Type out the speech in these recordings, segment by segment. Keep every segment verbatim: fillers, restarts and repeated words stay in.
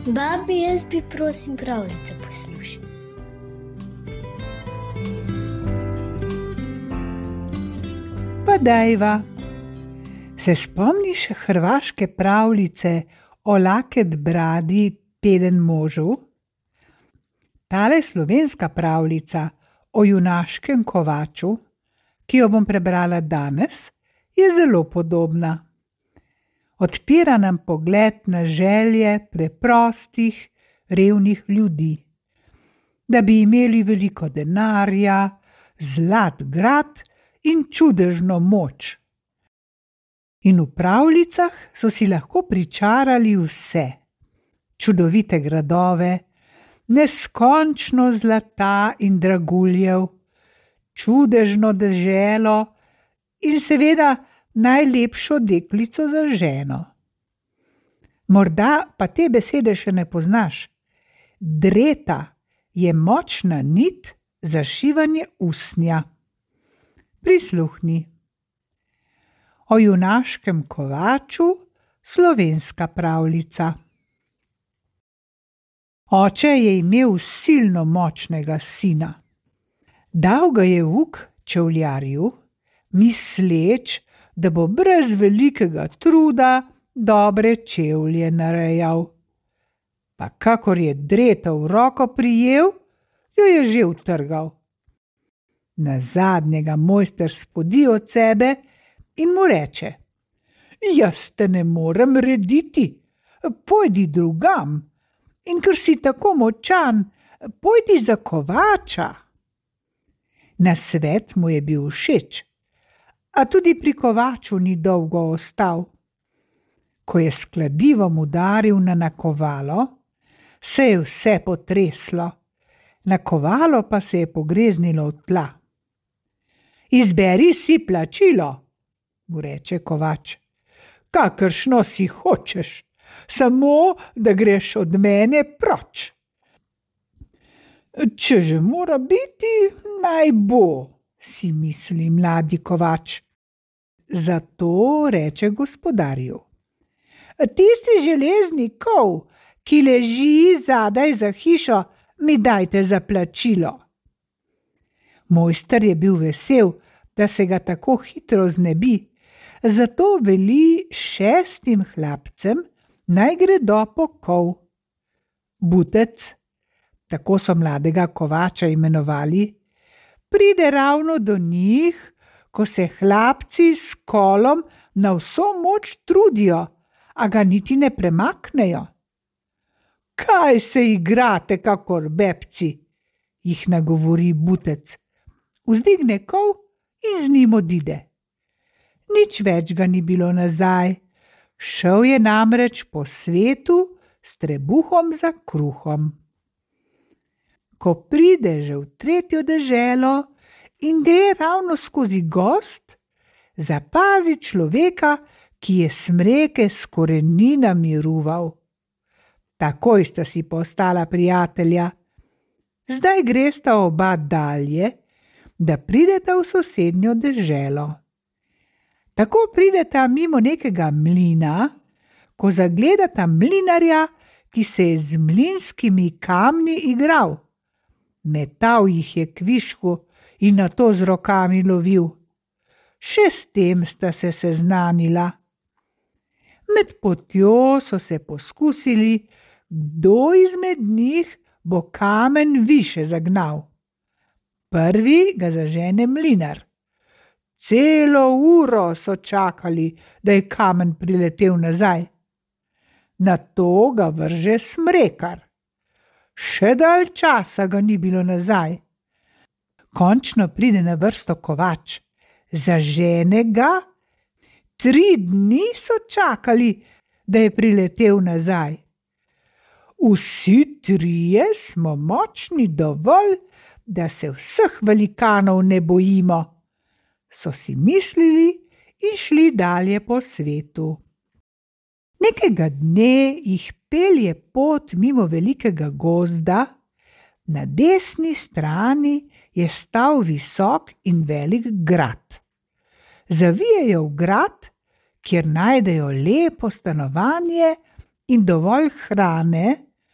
Babi, jaz bi prosim pravljico poslušal. Pa dajva. Se spomniš hrvaške pravljice o laket bradi, peden možu? Tale slovenska pravljica o junaškem kovaču, ki jo bom prebrala danes, je zelo podobna. Odpira nam pogled na želje preprostih, revnih ljudi, da bi imeli veliko denarja, zlat grad in čudežno moč. In v pravljicah so si lahko pričarali vse, čudovite gradove, neskončno zlata in draguljev, čudežno deželo in seveda najlepšo deklico za ženo. Morda pa te besede še ne poznaš. Dreta je močna nit za šivanje usnja. Prisluhni. O junaškem kovaču, slovenska pravljica. Oče je imel silno močnega sina. Dal ga je vuk čevljarju, misleč, da bo brez velikega truda dobre čevlje narejal. Pa kakor je dreta v roko prijel, jo je že utrgal. Nazadnje ga mojster spodi od sebe in mu reče: Jaz te ne morem rediti, pojdi drugam, in ker si tako močan, pojdi za kovača. Nasvet mu je bil všeč, a tudi pri kovaču ni dolgo ostal. Ko je s kladivom udaril na nakovalo, se je vse potreslo, nakovalo pa se je pogreznilo v tla. Izberi si plačilo, mu reče kovač, kakršno si hočeš, samo da greš od mene proč. Če že mora biti, naj bo, si misli mladi kovač. Zato reče gospodarju: Tisti železni kol, ki leži zadaj za hišo, mi dajte za plačilo. Mojster je bil vesel, da se ga tako hitro znebi, zato veli šestim hlapcem, naj gredo po kol. Butec, tako so mladega kovača imenovali, pride ravno do njih, ko se hlapci s kolom na vso moč trudijo, a ga niti ne premaknejo. Kaj se igrate kakor bebci, jih nagovori Butec, vzdigne kol in z njim odide. Nič več ga ni bilo nazaj, šel je namreč po svetu s trebuhom za kruhom. Ko pride že v tretjo deželo in gre ravno skozi gozd, zapazi človeka, ki je smreke s koreninami ruval. Takoj sta si postala prijatelja. Zdaj gresta oba dalje, da prideta v sosednjo deželo. Tako prideta mimo nekega mlina, ko zagledata mlinarja, ki se je z mlinskimi kamni igral. Metal jih je kvišku in nato z rokami lovil. Še s tem sta se seznanila. Med potjo so se poskusili, kdo izmed njih bo kamen više zagnal. Prvi ga zažene mlinar. Celo uro so čakali, da je kamen priletel nazaj. Nato ga vrže smrekar. Še dalj časa ga ni bilo nazaj. Končno pride na vrsto kovač. Zažene ga, tri dni so čakali, da je priletel nazaj. Vsi trije smo močni dovolj, da se vseh velikanov ne bojimo, so si mislili in šli dalje po svetu. Nekega dne jih pelje pot mimo velikega gozda, na desni strani je stal visok in velik grad. Zavijejo v grad, kjer najdejo lepo stanovanje in dovolj hrane,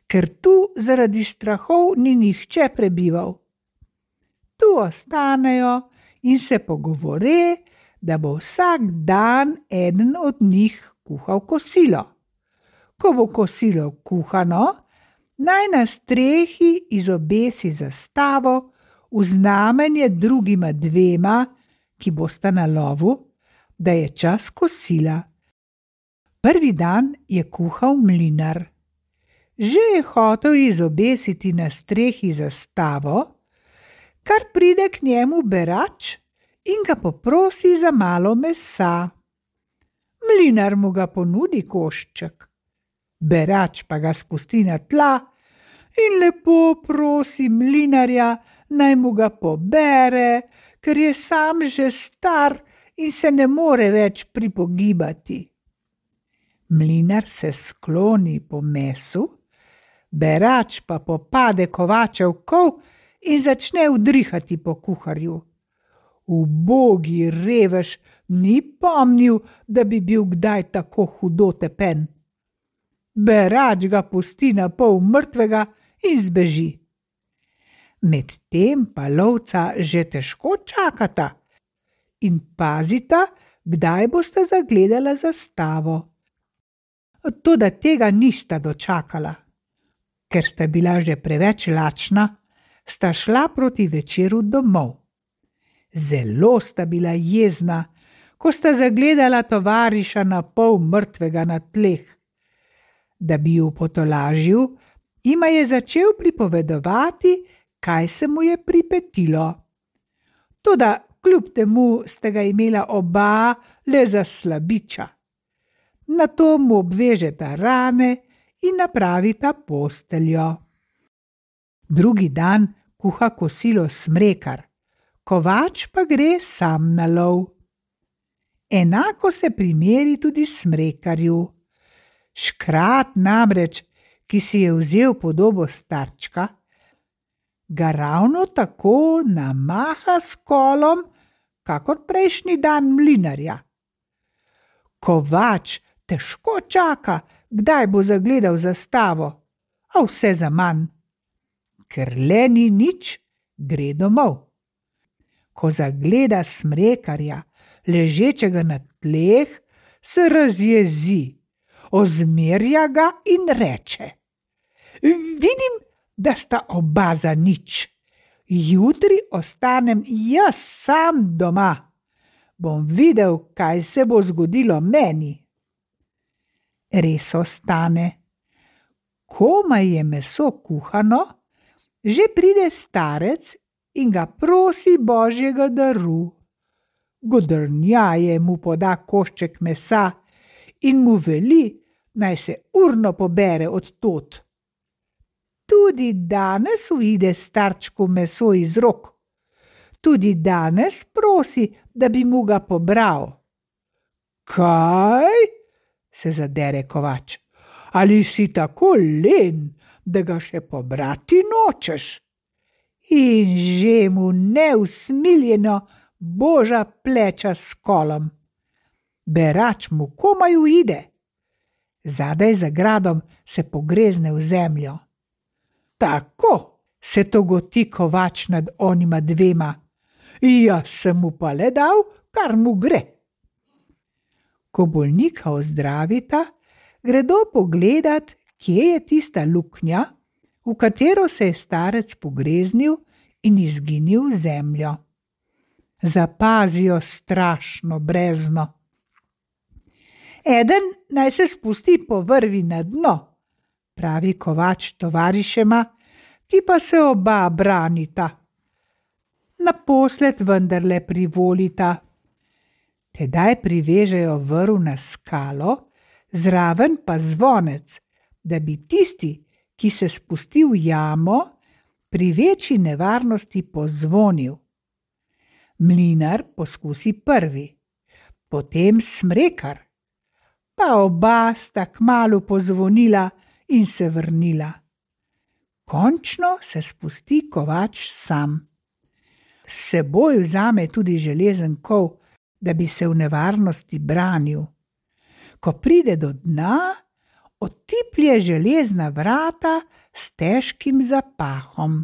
ker tu zaradi strahov ni nihče prebival. Tu ostanejo in se pogovore, da bo vsak dan eden od njih kuhal kosilo. Ko bo kosilo kuhano, naj na strehi izobesi zastavo v znamenje drugima dvema, ki bosta na lovu, da je čas kosila. Prvi dan je kuhal mlinar. Že je hotel izobesiti na strehi zastavo, kar pride k njemu berač in ga poprosi za malo mesa. Mlinar mu ga ponudi košček. Berač pa ga spusti na tla in lepo prosi mlinarja, naj mu ga pobere, ker je sam že star in se ne more več pripogibati. Mlinar se skloni po mesu, berač pa popade kovačev kol in začne udrihati po kuharju. Ubogi revež ni pomnil, da bi bil kdaj tako hudo tepen. Berač ga pusti na pol mrtvega in zbeži. Medtem pa lovca že težko čakata in pazita, kdaj bosta zagledala zastavo. Toda tega nista dočakala. Ker sta bila že preveč lačna, sta šla proti večeru domov. Zelo sta bila jezna, ko sta zagledala tovariša na pol mrtvega na tleh. Da bi ju potolažil, jima je začel pripovedovati, kaj se mu je pripetilo. Toda kljub temu sta ga imela oba le za slabiča. Nato mu obvežeta rane in napravita posteljo. Drugi dan kuha kosilo smrekar, kovač pa gre sam na lov. Enako se primeri tudi smrekarju. Škrat namreč, ki si je vzel podobo starčka, ga ravno tako namaha s kolom, kakor prejšnji dan mlinarja. Kovač težko čaka, kdaj bo zagledal zastavo, a vse zaman. Ker le ni nič, gre domov. Ko zagleda smrekarja, ležečega na tleh, se razjezi, ozmerja ga in reče: Vidim, da sta oba za nič. Jutri ostanem jaz sam doma. Bom videl, kaj se bo zgodilo meni. Res ostane. Komaj je meso kuhano, že pride starec in ga prosi božjega daru. Godrnjaje mu poda košček mesa in mu veli, naj se urno pobere od tod. Tudi danes uide starčku meso iz rok. Tudi danes prosi, da bi mu ga pobral. Kaj? Se zadere kovač. Ali si tako len, da ga še pobrati nočeš? In že mu neusmiljeno boža pleča s kolom. Berač mu komaj uide. Zadaj za gradom se pogrezne v zemljo. Tako se togoti kovač nad onima dvema. Jaz sem mu pa le dal, kar mu gre. Ko bolnika ozdravita, gredo pogledat, kje je tista luknja, v katero se je starec pogreznil in izginil v zemljo. Zapazijo strašno brezno. Eden naj se spusti po vrvi na dno, pravi kovač tovarišema, ki pa se oba branita. Naposled vendarle privolita. Tedaj privežejo vrv na skalo, zraven pa zvonec, da bi tisti, ki se spusti v jamo, pri večji nevarnosti pozvonil. Mlinar poskusi prvi, potem smrekar, pa oba sta kmalu pozvonila in se vrnila. Končno se spusti kovač sam. S seboj vzame tudi železen kol, da bi se v nevarnosti branil. Ko pride do dna, otiplje železna vrata s težkim zapahom.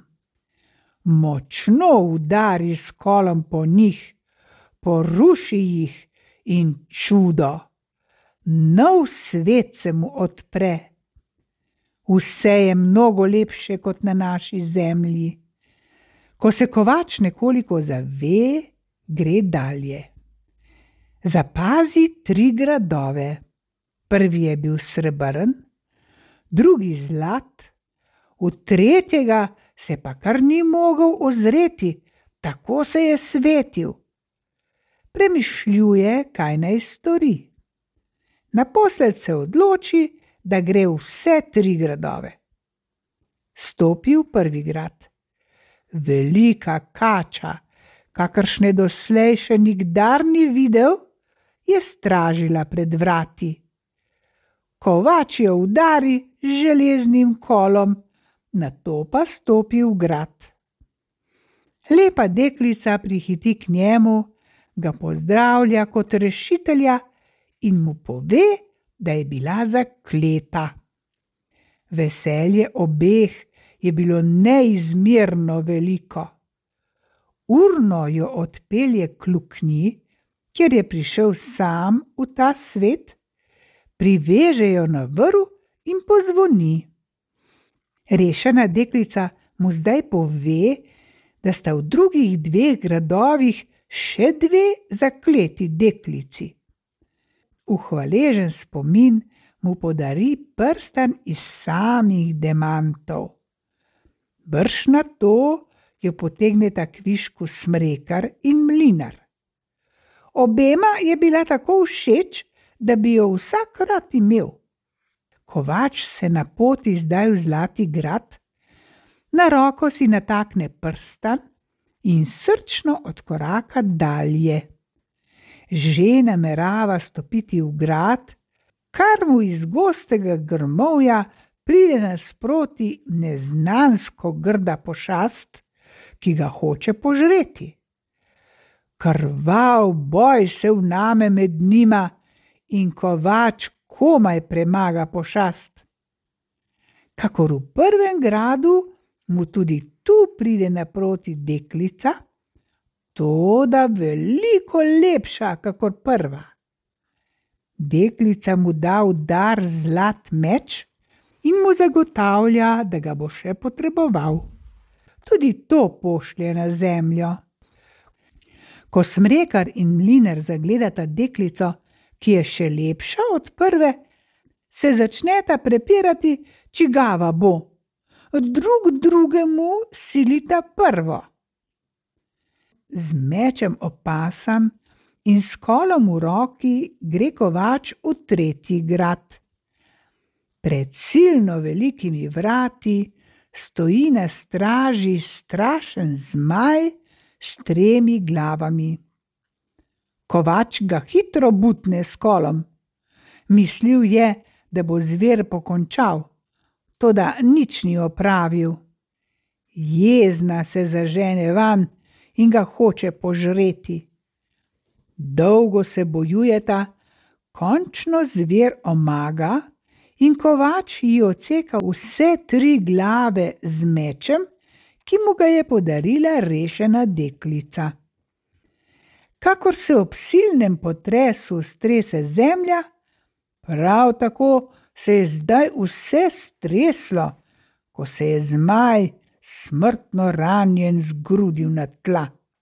Močno udari s kolom po njih, poruši jih in čudo. Nov svet se mu odpre. Vse je mnogo lepše kot na naši zemlji. Ko se kovač nekoliko zave, gre dalje. Zapazi tri gradove. Prvi je bil srebrn, drugi zlat, v tretjega se pa kar ni mogel ozreti, tako se je svetil. Premišljuje, kaj naj stori. Naposled se odloči, da gre v vse tri gradove. Stopi v prvi grad. Velika kača, kakršne doslej še nikdar ni videl, je stražila pred vrati. Kovač jo udari z železnim kolom, nato pa stopi v grad. Lepa deklica prihiti k njemu, ga pozdravlja kot rešitelja in mu pove, da je bila zakleta. Veselje obeh je bilo neizmerno veliko. Urno jo odpelje k luknji, kjer je prišel sam v ta svet, priveže jo na vrv in pozvoni. Rešena deklica mu zdaj pove, da sta v drugih dveh gradovih še dve zakleti deklici. V hvaležen spomin mu podari prstan iz samih demantov. Brž na to jo potegneta kvišku Smrekar in Mlinar. Obema je bila tako všeč, da bi jo vsak rad imel. Kovač se na poti zdaj v Zlati grad, na roko si natakne prstan in srčno odkoraka dalje. Že namerava stopiti v grad, kar mu iz gostega grmovja pride nasproti neznansko grda pošast, ki ga hoče požreti. Krvav boj se vname med njima in Kovač komaj premaga pošast. Kakor v prvem gradu, mu tudi tu pride naproti deklica, toda veliko lepša kakor prva. Deklica mu da v dar zlat meč in mu zagotavlja, da ga bo še potreboval. Tudi to pošlje na zemljo. Ko Smrekar in Mlinar zagledata deklico, ki je še lepša od prve, se začneta prepirati, čigava bo. Drug drugemu silita prvo. Z mečem opasan in s kolom v roki gre Kovač v tretji grad. Pred silno velikimi vrati stoji na straži strašen zmaj s tremi glavami. Kovač ga hitro butne s kolom. Mislil je, da bo zver pokončal, toda nič ni opravil. Jezna se zažene van in ga hoče požreti. Dolgo se bojujeta, končno zver omaga in Kovač ji odseka vse tri glave z mečem, ki mu ga je podarila rešena deklica. Kakor se ob silnem potresu strese zemlja, prav tako se je zdaj vse streslo, ko se je zmaj smrtno ranjen zgrudil na tla.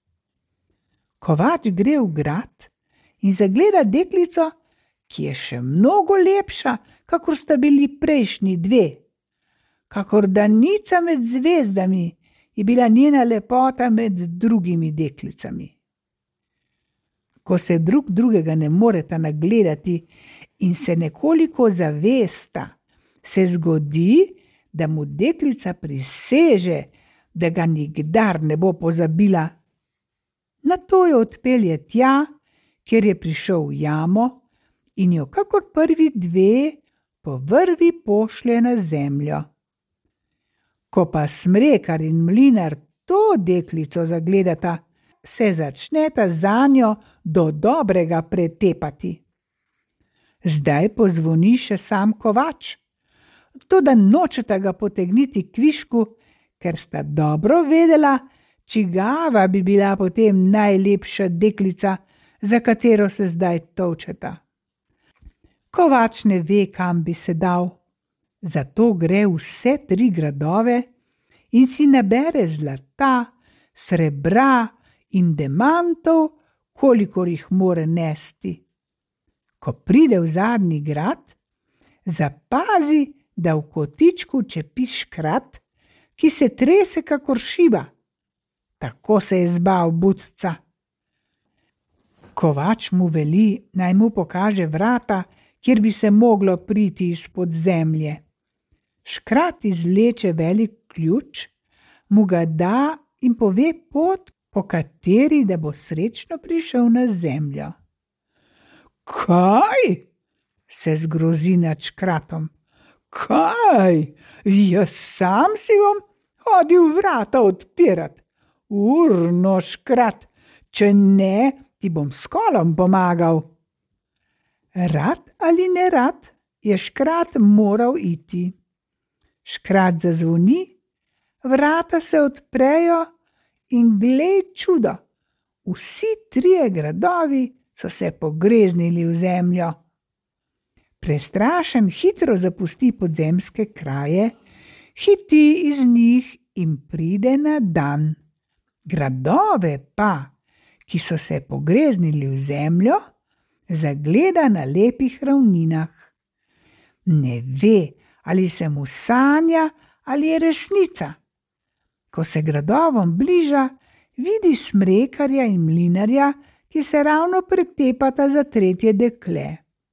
Kovač gre v grad in zagleda deklico, ki je še mnogo lepša, kakor sta bili prejšnji dve. Kakor danica med zvezdami je bila njena lepota med drugimi deklicami. Ko se drug drugega ne moreta nagledati in se nekoliko zavesta, se zgodi, da mu deklica priseže, da ga nikdar ne bo pozabila. Nato jo odpelje tja, kjer je prišel v jamo in jo kakor prvi dve po vrvi pošlje na zemljo. Ko pa Smrekar in Mlinar to deklico zagledata, se začneta zanjo do dobrega pretepati. Zdaj pozvoni še sam Kovač. toda nočeta ga potegniti k višku, ker sta dobro vedela, čigava bi bila potem najlepša deklica, za katero se zdaj tolčeta. Kovač ne ve, kam bi se dal, zato gre vse tri gradove in si nabere zlata, srebra in demantov, kolikor jih more nesti. Ko pride v zadnji grad, zapazi, da v kotičku čepi škrat, ki se trese kakor šiba. Tako se je zbal butca. Kovač mu veli, naj mu pokaže vrata, kjer bi se moglo priti izpod zemlje. Škrat izleče velik ključ, mu ga da in pove pot, po kateri da bo srečno prišel na zemljo. Kaj? Se zgrozi nad škratom. Kaj? Jaz sam si bom hodil vrata odpirat. Urno, škrat, če ne, ti bom s kolom pomagal. Rad ali ne rad, je škrat moral iti. Škrat zazvoni, vrata se odprejo in glej čudo, vsi trije gradovi so se pogreznili v zemljo. Prestrašen hitro zapusti podzemske kraje, hiti iz njih in pride na dan. Gradove pa, ki so se pogreznili v zemljo, zagleda na lepih ravninah. Ne ve, ali se mu sanja ali je resnica. Ko se gradovom bliža, vidi smrekarja in mlinarja, ki se ravno pretepata za tretje dekle.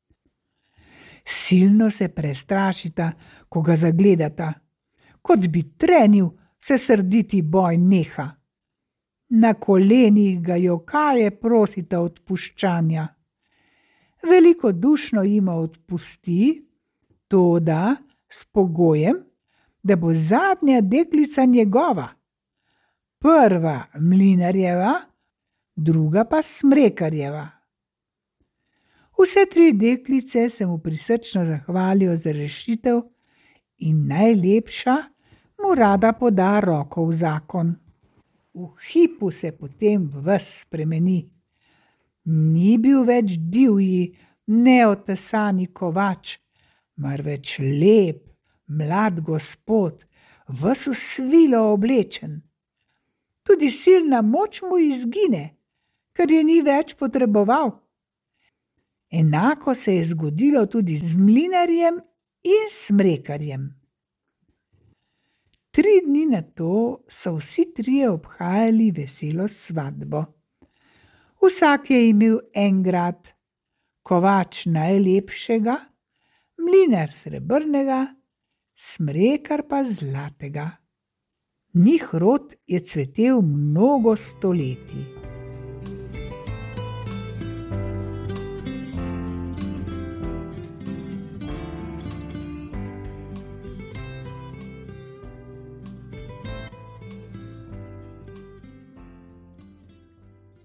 Silno se prestrašita, ko ga zagledata. Kot bi trenil, se srditi boj neha. Na kolenih ga jokaje prosita odpuščanja. Velikodušno jima odpusti, toda s pogojem, da bo zadnja deklica njegova, prva mlinarjeva, druga pa smrekarjeva. Vse tri deklice se mu prisrčno zahvalijo za rešitev in najlepša mu rada poda roko v zakon. V hipu se potem ves spremeni. Ni bil več divji, neotesani kovač, marveč lep, mlad gospod, ves v svilo oblečen. Tudi silna moč mu izgine, ker je ni več potreboval. Enako se je zgodilo tudi z mlinarjem in smrekarjem. Tri dni nato so vsi trije obhajali veselo svatbo. Vsak je imel en grad, kovač najlepšega, mlinar srebrnega, smrekar pa zlatega. Njih rod je cvetel mnogo stoletij.